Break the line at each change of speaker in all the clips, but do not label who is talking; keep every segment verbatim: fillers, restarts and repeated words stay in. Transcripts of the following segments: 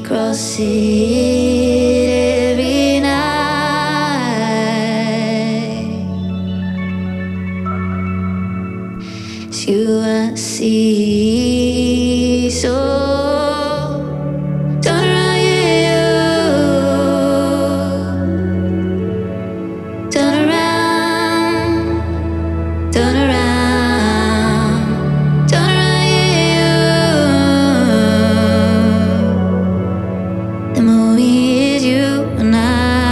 cross it every night. As you I see, so turn around, you, turn around, turn around, turn around, you. The movie is you and I.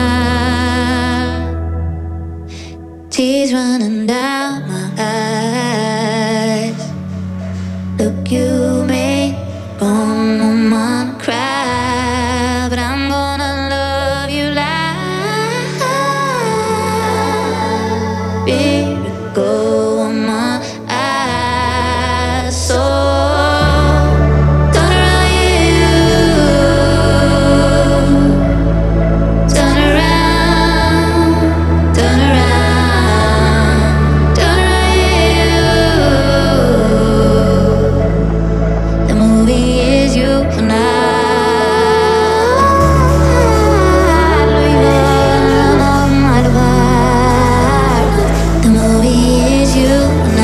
Tears running down my eyes. Look, you make one woman cry, but I'm gonna love you like miracle on my eyes. So turn around, you, turn around, turn around, turn around, you. The movie is you and I. The movie is you and I.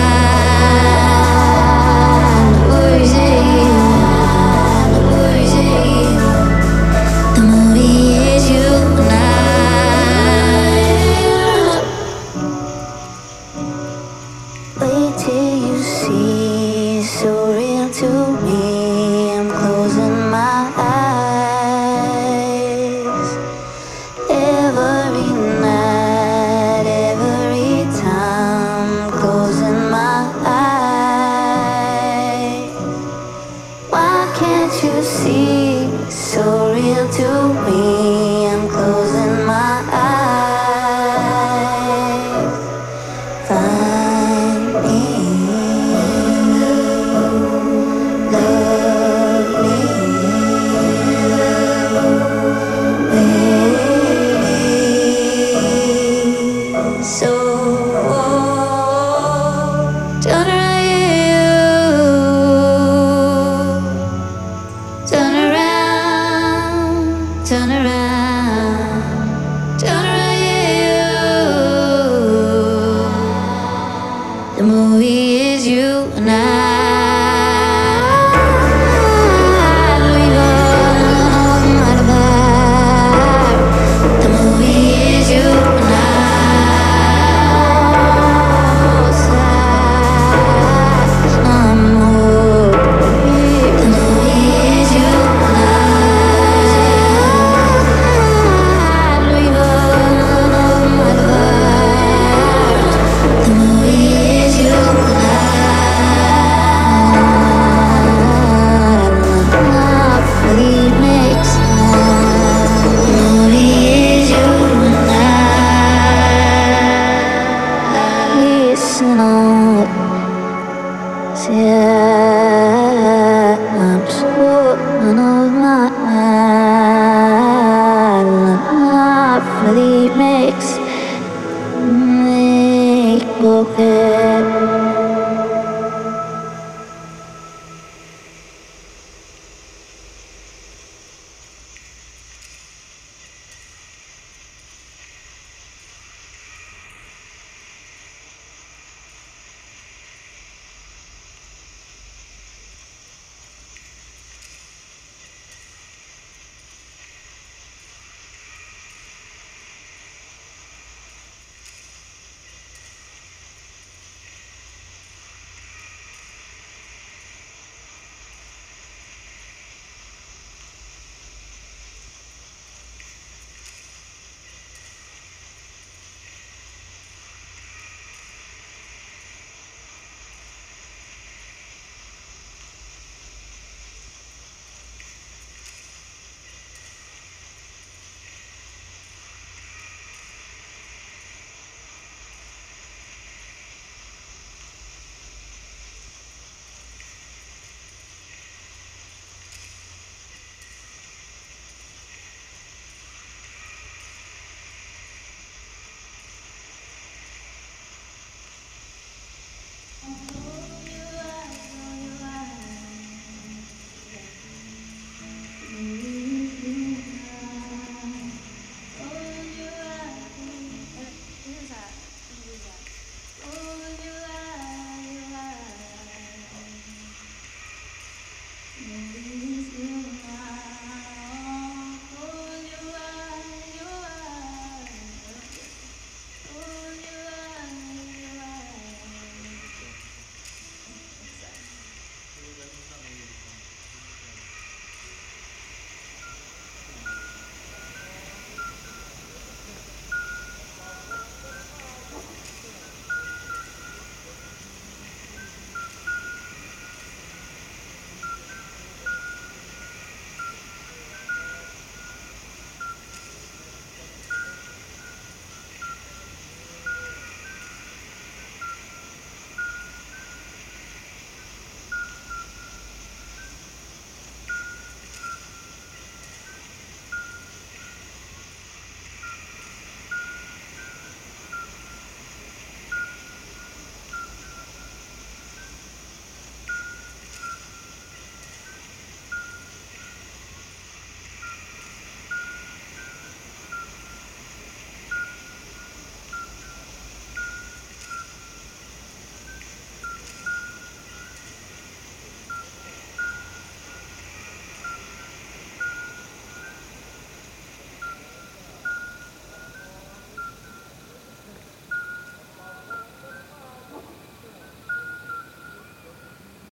The movie is you. The movie is you and I. Wait till you see, so real to me. I'm closing my eyes. Every night, every time, closing my eyes. Why can't you see, so real to me? I'm closing my eyes. Find me, love me, wait. So turn around, you, turn around, turn around, turn around, you. The movie is you and I. The movie is you and I. I'm more. The movie is you and I. The movie is you and I. Really makes sense. The movie is you and I. Listen on. Yeah.